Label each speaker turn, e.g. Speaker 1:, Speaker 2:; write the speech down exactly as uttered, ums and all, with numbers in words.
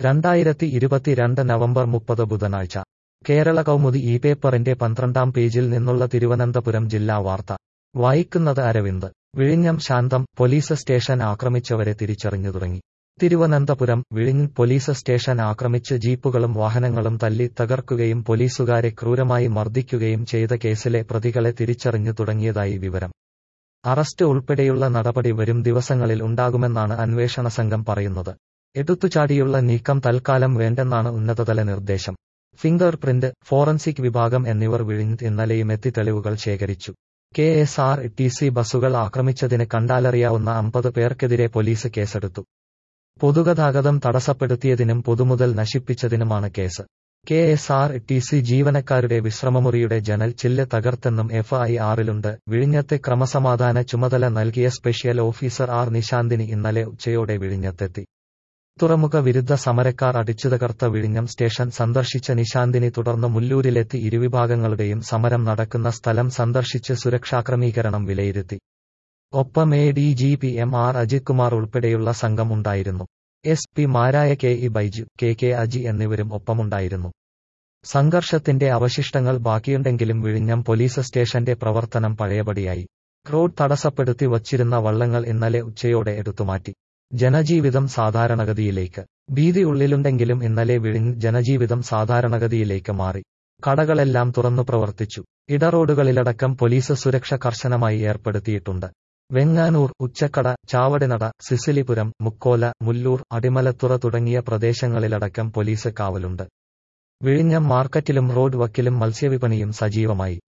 Speaker 1: രണ്ടായിരത്തി ഇരുപത്തിരണ്ട് നവംബർ മുപ്പത് ബുധനാഴ്ച കേരള കൗമുദി ഈ പേപ്പറിന്റെ പന്ത്രണ്ടാം പേജിൽ നിന്നുള്ള തിരുവനന്തപുരം ജില്ലാ വാർത്ത വായിക്കുന്നത് അരവിന്ദ്. വിഴിഞ്ഞം ശാന്തം, പോലീസ് സ്റ്റേഷൻ ആക്രമിച്ചവരെ തിരിച്ചറിഞ്ഞു തുടങ്ങി. തിരുവനന്തപുരം വിഴിഞ്ഞം പോലീസ് സ്റ്റേഷൻ ആക്രമിച്ച് ജീപ്പുകളും വാഹനങ്ങളും തല്ലി തകർക്കുകയും പോലീസുകാരെ ക്രൂരമായി മർദ്ദിക്കുകയും ചെയ്ത കേസിലെ പ്രതികളെ തിരിച്ചറിഞ്ഞു തുടങ്ങിയതായി വിവരം. അറസ്റ്റ് ഉൾപ്പെടെയുള്ള നടപടി വരും ദിവസങ്ങളിൽ ഉണ്ടാകുമെന്നാണ് അന്വേഷണ സംഘം പറയുന്നത്. എടുത്തുചാടിയുള്ള നീക്കം തൽക്കാലം വേണ്ടെന്നാണ് ഉന്നതതല നിർദ്ദേശം. ഫിംഗർ പ്രിന്റ്, ഫോറൻസിക് വിഭാഗം എന്നിവർ വിഴിഞ്ഞത്ത് ഇന്നലെയും എത്തി തെളിവുകൾ ശേഖരിച്ചു. K S R T C ബസുകൾ ആക്രമിച്ചതിന് കണ്ടാലറിയാവുന്ന അമ്പത് പേർക്കെതിരെ പോലീസ് കേസെടുത്തു. പൊതുഗതാഗതം തടസ്സപ്പെടുത്തിയതിനും പൊതുമുതൽ നശിപ്പിച്ചതിനുമാണ് case. K S R T C ജീവനക്കാരുടെ വിശ്രമമുറിയുടെ ജനൽ ചില്ല് തകർത്തെന്നും എഫ് ഐ ആറിലുണ്ട്. വിഴിഞ്ഞത്തെ ക്രമസമാധാന ചുമതല നൽകിയ സ്പെഷ്യൽ ഓഫീസർ ആർ നിശാന്തിനി ഇന്നലെ ഉച്ചയോടെ വിഴിഞ്ഞത്തെത്തി. തുറമുഖ വിരുദ്ധ സമരക്കാർ അടിച്ചുതകർത്ത വിഴിഞ്ഞം സ്റ്റേഷൻ സന്ദർശിച്ച നിശാന്തിനി തുടർന്ന് മുല്ലൂരിലെത്തി ഇരുവിഭാഗങ്ങളുടെയും സമരം നടക്കുന്ന സ്ഥലം സന്ദർശിച്ച് സുരക്ഷാക്രമീകരണം വിലയിരുത്തി. ഒപ്പം A D G P M R Ajith Kumar ഉൾപ്പെടെയുള്ള സംഘം ഉണ്ടായിരുന്നു. എസ് പി മാരായ K E Baiju, K K Aji എന്നിവരും ഒപ്പമുണ്ടായിരുന്നു. സംഘർഷത്തിന്റെ അവശിഷ്ടങ്ങൾ ബാക്കിയുണ്ടെങ്കിലും വിഴിഞ്ഞം പോലീസ് സ്റ്റേഷന്റെ പ്രവർത്തനം പഴയപടിയായി. റോഡ് തടസ്സപ്പെടുത്തി വച്ചിരുന്ന വള്ളങ്ങൾ ഇന്നലെ ഉച്ചയോടെ എടുത്തുമാറ്റി. ജനജീവിതം സാധാരണഗതിയിലേക്ക്. ഭീതി ഉള്ളിലുണ്ടെങ്കിലും ഇന്നലെ വിഴിഞ്ഞ് ജനജീവിതം സാധാരണഗതിയിലേക്ക് മാറി. കടകളെല്ലാം തുറന്നു പ്രവർത്തിച്ചു. ഇടറോഡുകളിലടക്കം പോലീസ് സുരക്ഷ കർശനമായി ഏർപ്പെടുത്തിയിട്ടുണ്ട്. വെങ്ങാനൂർ, ഉച്ചക്കട, ചാവടിനട, സിസിലിപുരം, മുക്കോല, മുല്ലൂർ, അടിമലത്തുറ തുടങ്ങിയ പ്രദേശങ്ങളിലടക്കം പോലീസ് കാവലുണ്ട്. വിഴിഞ്ഞം മാർക്കറ്റിലും റോഡ് വക്കിലും മത്സ്യവിപണിയും സജീവമായി.